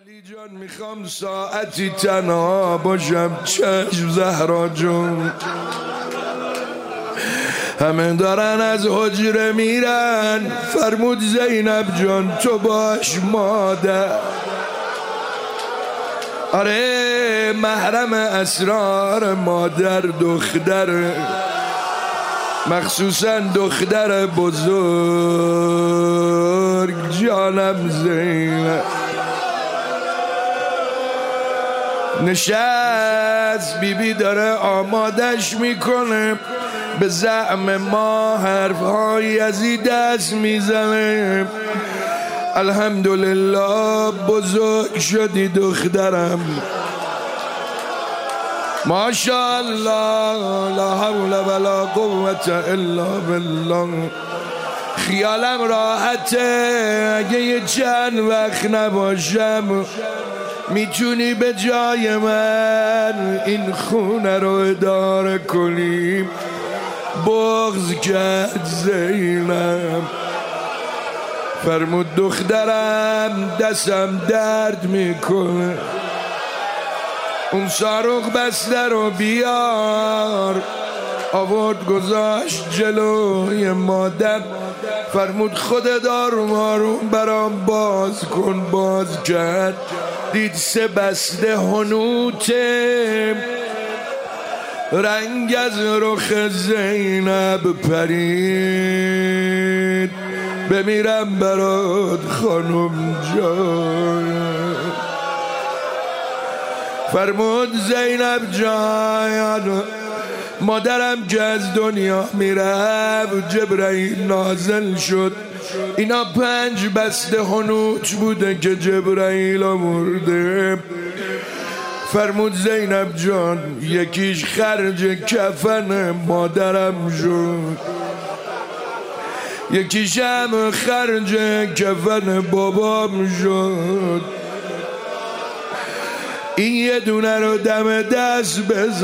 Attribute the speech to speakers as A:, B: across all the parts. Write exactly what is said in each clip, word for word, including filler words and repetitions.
A: علی جان میخوام ساعتی تنها باشم، چشم زهرا جون. همه دارن از حجره میرن، فرمود زینب جان تو باش مادر. آره محرم اسرار مادر دختر، مخصوصا دختر بزرگ جانم زینب. نشست بیبی بی داره آمادش میکنه، به زعم ما حرفهای ازی دست میزنه. الحمدلله بزرگ شدی دخترم، ماشاءالله، لا حول ولا قوة الا بالله. خیالم راحته اگه یه چند وقت نباشم، میتونی به جای من این خونه رو اداره کنی. بغض کرد زینب، فرمود دخترم دستم درد میکنه، اون ساروق بسته رو بیار. آورد گذاشت جلوی مادر، فرمود خودت آروم آروم برام باز کن. باز کرد دید سه بسته حنوته، رنگ از رخ زینب پرید. بمیرم برات خانم جان. فرمود زینب جان مادرم که از دنیا میرفت، جبرائیل نازل شد. اینا پنج بسته حنوت بوده که جبرائیل آورده. فرمود زینب جان یکیش خرج کفن مادرم شد، یکیشم خرج کفن بابام شد. این یه دونه رو دم دست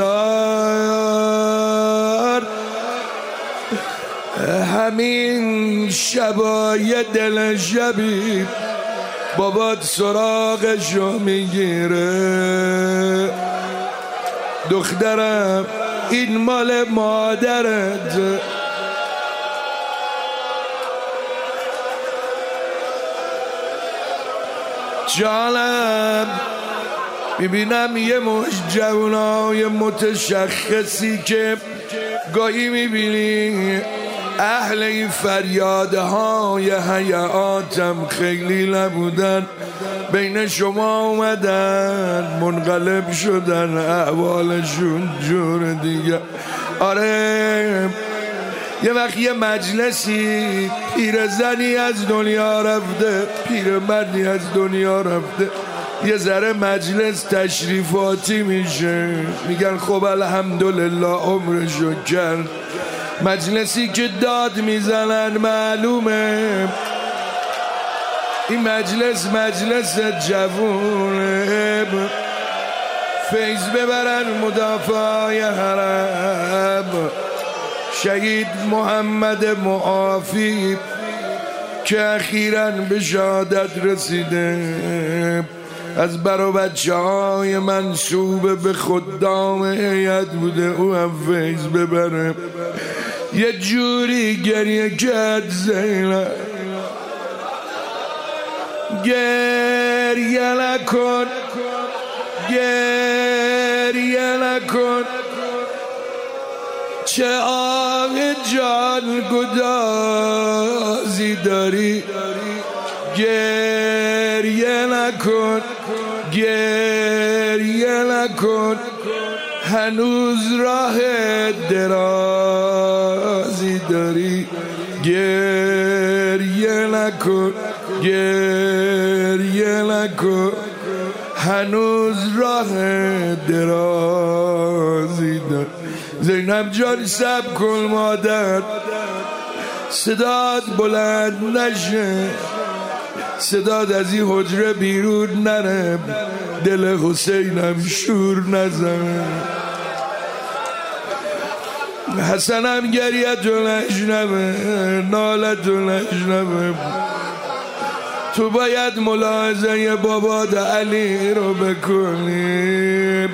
A: بذار، همین شبای دل شبی بابات سراغشو میگیره. دخترم این مال مادرت، جانم. میبینم یه مش جوانای متشخصی که گاهی میبینی اهل این فریادهای حیاتم خیلی نبودن، بین شما اومدن منقلب شدن، احوالشون جور دیگه. آره یه وقت یه مجلسی پیرزنی از دنیا رفته، پیرمردی از دنیا رفته، یه ذره مجلس تشریفاتی میشه، میگن خب الحمدلله عمرشو کرد. مجلسی که داد میزنن معلومه این مجلس مجلس جوونه، فیض ببرن مدافع حرم. شهید محمد معافی که اخیراً به شهادت رسیده، از برا بچه های منصوب به خدام هیئت بوده، او هم فیض ببره. یه جوری گریه کرد زینب، گریه نکن گریه نکن، چه آه جان گدازی داری. گریه نکن گریه نکن، هنوز راه درازی داری. گریه نکن گریه نکن، هنوز راه درازی داری. زینب جان صبر کن مادر، صدات بلند نشه، صداد از این حجره بیرون نره، دل حسینم شور نزنه. حسنم گریه تو نشنوه، ناله تو نشنوه، تو باید ملاحظه بابا علی رو بکنی.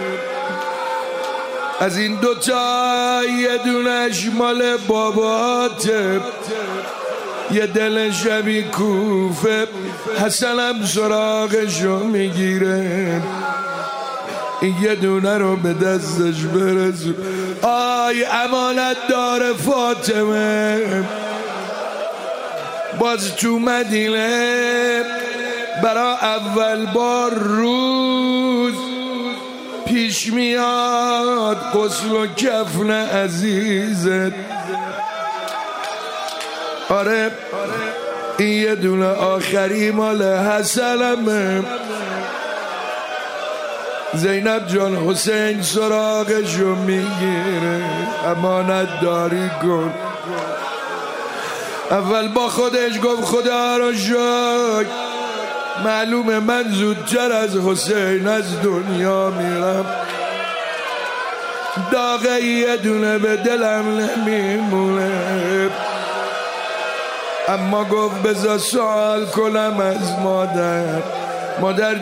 A: از این دوتا یه دونش مال باباته، یه دل شبی کوفه، حسنم سراغشو میگیره، این یه دونه رو به دستش برسون. آی امانت دار فاطمه، باز تو مدینه برا اول بار روز پیش میاد غسل و کفن عزیزت. آره این یه دونه آخری مال حسنمه. زینب جان حسین سراغشو میگیره، امانت داری کن. اول با خودش گفت خدا رو شکر، معلومه من زودتر از حسین از دنیا میرم، داغه یه دونه به دلم نمیمونه. اما گفت بذار سوال کنم از مادر، مادر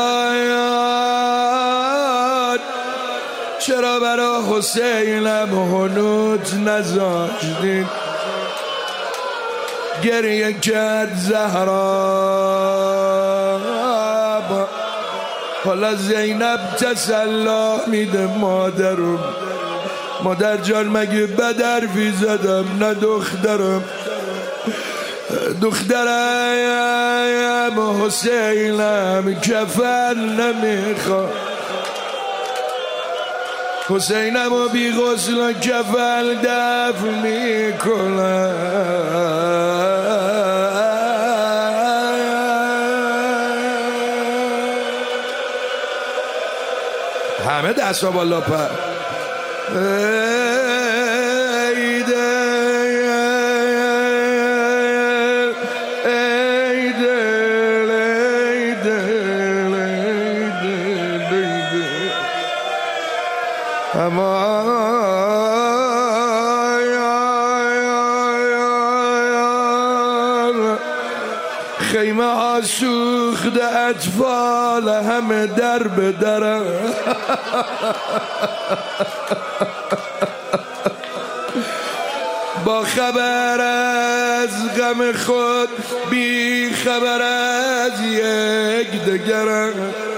A: جان چرا برا حسینم هنوز نذاشتین؟ گریه کرد زهرا، حالا زینب تسلا میده مادرم. مادر جان مگه بد حرفی زدم؟ نه دخترم، دخترم حسینم کفن نمیخواد، حسینم و بی غسل و کفن دفن میکنم. همه دستا بالا پر. ای دل ای دل ای دل ای دل ای دل اما خیمه ها سوخته، اطفال همه در به درم. با خبر از غم خود بی خبر از یک دگرم،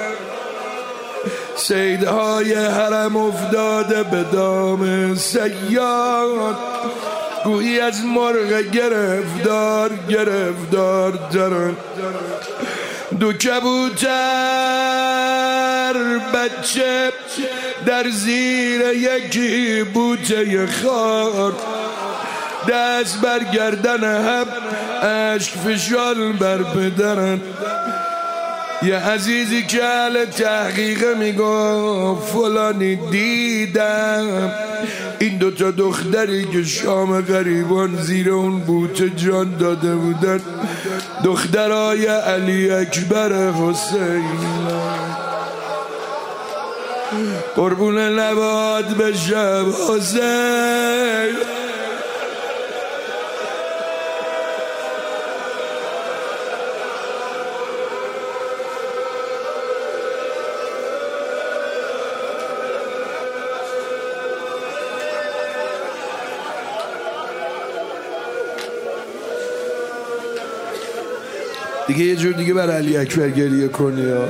A: صیدهای حرم افتاده به دام صیاد، گویی از مرغ گرفتار گرفتار درن. دو کبوتر بچه در زیر یکی بوته خار، دست بر گردن هم اشک فشال بر پدرن. یه عزیزی که اهل تحقیقه میگفت فلانی دیدم این دوتا دختری که شام غریبان زیر اون بوته جان داده بودن، دخترای علی اکبر حسین. قربون لبات بشم حسین. دیگه یه جور دیگه بر علی اکبر گریه کنی ها.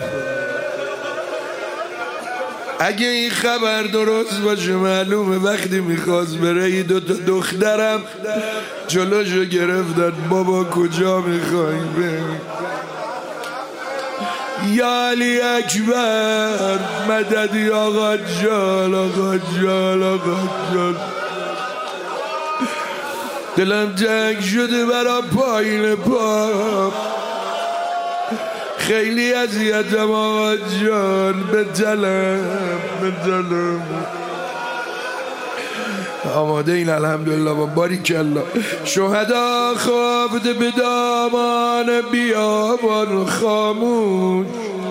A: اگه این خبر درست باشه معلومه وقتی میخواست بره این دوتا دخترم جلوشو گرفتن، بابا کجا میخوایی بری؟ یا علی اکبر مددی آقا جان آقا جان آقا جان. دلم جنگ شده برا پایین پا، خیلی اذیتم آقا جان، بتلم بتلم. آماده این الحمدلله با باریکالله. شهدا خوابده به دامان بیابان خاموش،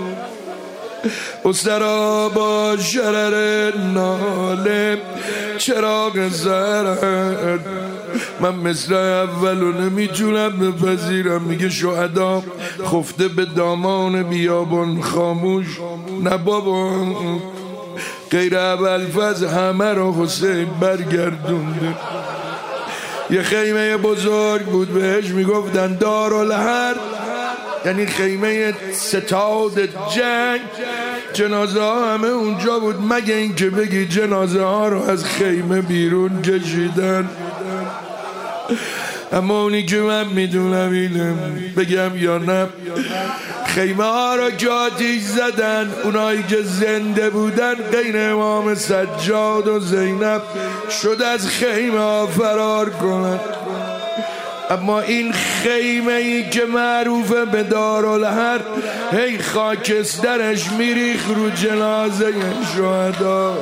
A: استرا با شرر ناله چراغ زرد. من مثل اولو نمیتونم بپذیرم. میگه شهدا خفته به دامان بیابان خاموش. نه بابا، غیر ابوالفضل همه رو حسین برگردونده. یه خیمه بزرگ بود بهش میگفتن دارالحرب، یعنی خیمه ستاد جنگ. جنازه ها همه اونجا بود، مگه این که بگی جنازه ها رو از خیمه بیرون کشیدن. اما اونی که من میدونم اینه، بگم یا نه، خیمه ها را که آتیش زدن، اونایی که زنده بودن غیر امام سجاد و زینب شد از خیمه ها فرار کنن. اما این خیمه ای که معروفه به دارالحرب، هی خاکسترش میریخ رو جنازه شهدا.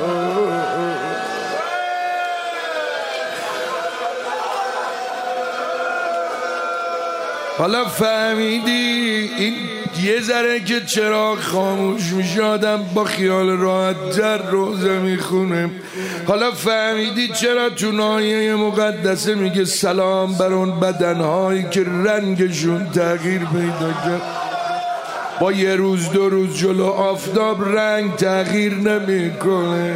A: حالا فهمیدی این یه ذره که چراغ خاموش میشه آدم با خیال راحت در روزه میخونه. حالا فهمیدی چرا تو ناحیه مقدسه میگه سلام بر اون بدنهایی که رنگشون تغییر پیدا کرد. با یه روز دو روز جلو آفتاب رنگ تغییر نمیکنه.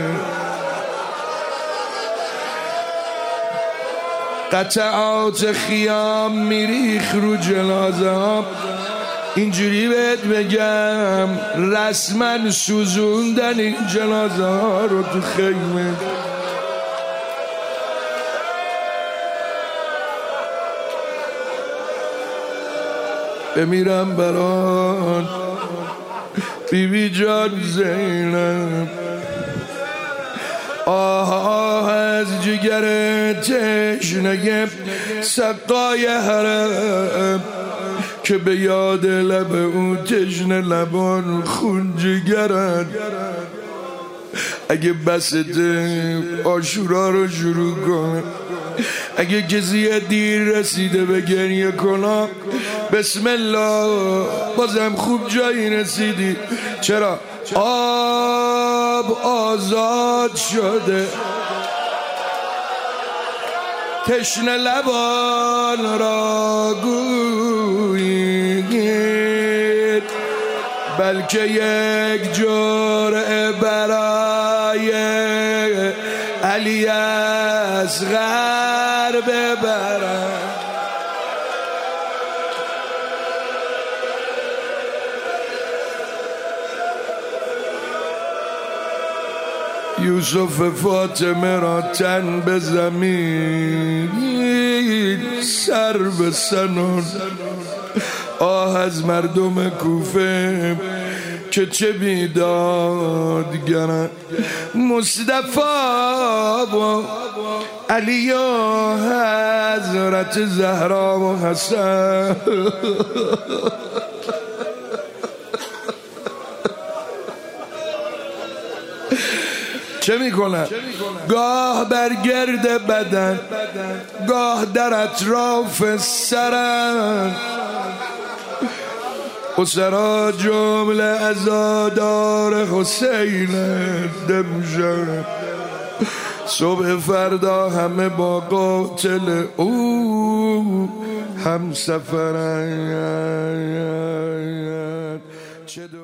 A: قطعات خیام میریخ رو جنازه ها. اینجوری بهت بگم رسما سوزوندن این جنازه ها رو تو خیمه. بمیرم برات بی بی جان زینب. آه از جگر تشنه سقای حرم که به یاد لب اون تشنه لبان خون جگرن. اگه بسته عاشورا رو شروع کنه، اگه کسی دیر رسیده به گریه کنم، بسم الله بازم خوب جایی رسیدی. چرا؟ آب آزاد شده، تشنه لبان را گویید، بلکه یک جرعه برای علی اصغر ببرم. یوسف فاطمه را تن به زمین سر به سنان. آه از مردم کوفه که چه بیدادگرن. مصطفی و علی و حضرت زهرا و حسن چه میکنن؟ گاه بر گرد بدن، گاه در اطراف سرن. اسرا جمله عزادار حسین دمشن. صبح فردا همه با قاتل او هم سفرن.